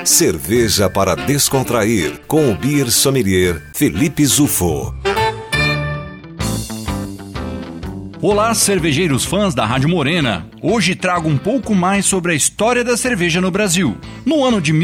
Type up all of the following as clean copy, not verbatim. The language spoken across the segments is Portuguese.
Cerveja para descontrair, com o beer sommelier Felipe Zufo. Olá, cervejeiros fãs da Rádio Morena. Hoje trago um pouco mais sobre a história da cerveja no Brasil. No ano de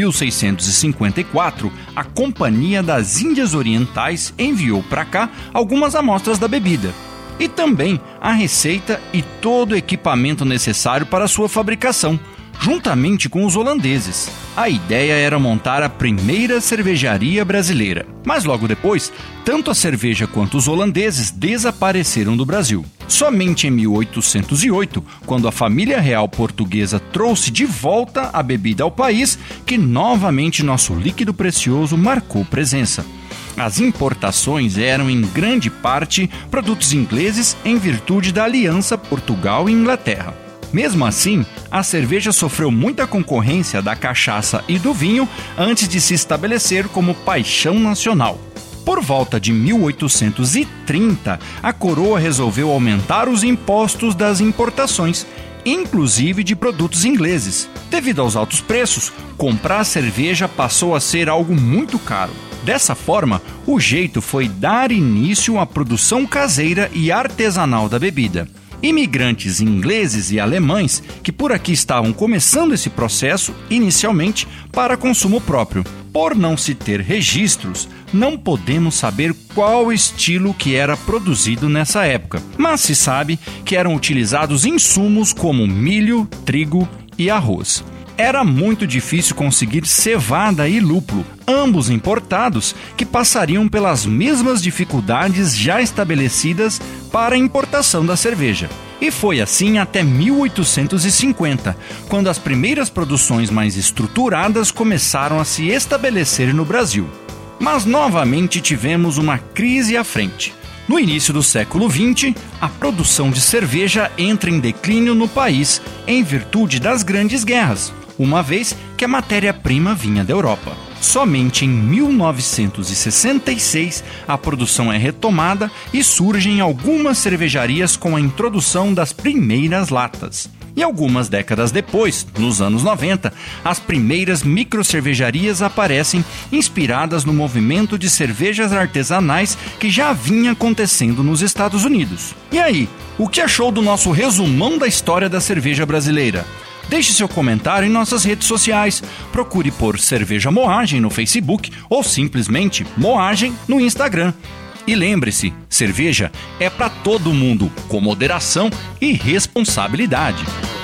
1654, a Companhia das Índias Orientais enviou para cá algumas amostras da bebida. E também a receita e todo o equipamento necessário para sua fabricação, juntamente com os holandeses. A ideia era montar a primeira cervejaria brasileira. Mas logo depois, tanto a cerveja quanto os holandeses desapareceram do Brasil. Somente em 1808, quando a família real portuguesa trouxe de volta a bebida ao país, que novamente nosso líquido precioso marcou presença. As importações eram, em grande parte, produtos ingleses em virtude da aliança Portugal e Inglaterra. Mesmo assim, a cerveja sofreu muita concorrência da cachaça e do vinho antes de se estabelecer como paixão nacional. Por volta de 1830, a coroa resolveu aumentar os impostos das importações, inclusive de produtos ingleses. Devido aos altos preços, comprar cerveja passou a ser algo muito caro. Dessa forma, o jeito foi dar início à produção caseira e artesanal da bebida. Imigrantes ingleses e alemães que por aqui estavam começando esse processo inicialmente para consumo próprio. Por não se ter registros, não podemos saber qual estilo que era produzido nessa época, mas se sabe que eram utilizados insumos como milho, trigo e arroz. Era muito difícil conseguir cevada e lúpulo, ambos importados, que passariam pelas mesmas dificuldades já estabelecidas para a importação da cerveja. E foi assim até 1850, quando as primeiras produções mais estruturadas começaram a se estabelecer no Brasil. Mas novamente tivemos uma crise à frente. No início do século XX, a produção de cerveja entra em declínio no país em virtude das grandes guerras, uma vez que a matéria-prima vinha da Europa. Somente em 1966 a produção é retomada e surgem algumas cervejarias com a introdução das primeiras latas. E algumas décadas depois, nos anos 90, as primeiras microcervejarias aparecem inspiradas no movimento de cervejas artesanais que já vinha acontecendo nos Estados Unidos. E aí, o que achou do nosso resumão da história da cerveja brasileira? Deixe seu comentário em nossas redes sociais. Procure por Cerveja Moagem no Facebook ou simplesmente Moagem no Instagram. E lembre-se, cerveja é para todo mundo, com moderação e responsabilidade.